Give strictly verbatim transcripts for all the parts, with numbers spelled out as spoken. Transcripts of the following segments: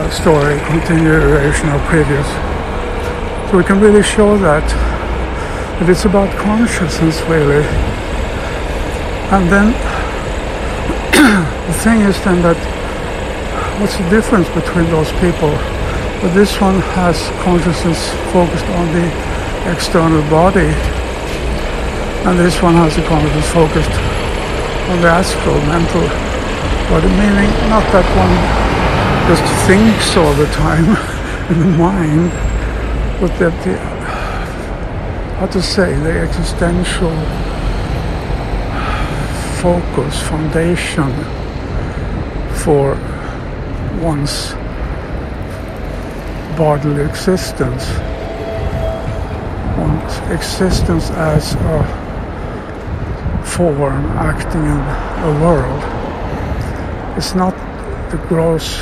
uh, story, continuation of previous. So we can really show that, that it's about consciousness really. And then the thing is then that what's the difference between those people? But this one has consciousness focused on the external body, and this one has the consciousness focused on the astral, mental body, meaning not that one just thinks all the time in the mind, but that the, how to say, the existential focus, foundation for one's bodily existence, one's existence as a form acting in a world. It's not the gross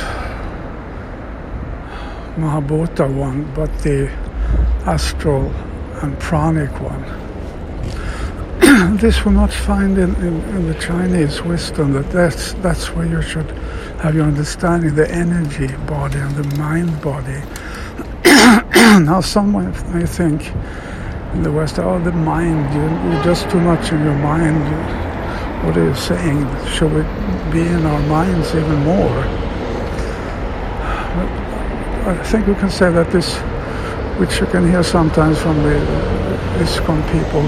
Mahabhuta one, but the astral and pranic one. This will not find in, in, in the Chinese wisdom that that's, that's where you should have your understanding, the energy body and the mind body. Now someone may think in the West, oh, the mind, you, you're just too much in your mind. What are you saying? Should we be in our minds even more? But I think we can say that this, which you can hear sometimes from the ISKCON people,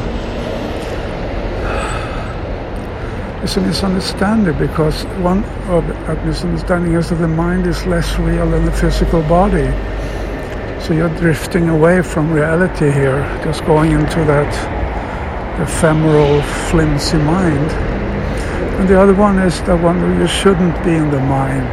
is a misunderstanding, because one of that misunderstanding is that the mind is less real than the physical body. So you're drifting away from reality here, just going into that ephemeral, flimsy mind. And the other one is the one where you shouldn't be in the mind.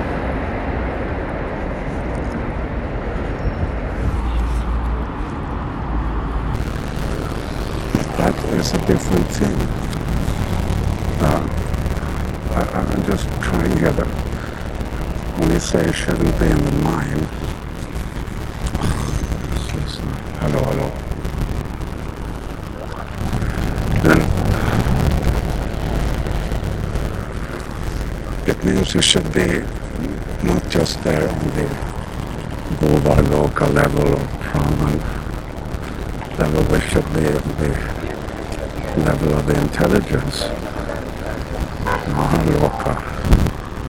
That is a different thing. Uh, I, I'm just trying here that when you say shouldn't be in the mind. Listen. Hello, hello. Then it means you should be not just there on the Bhuva-loka level or Brahman level, we should be on the level of the intelligence. Mahaloka.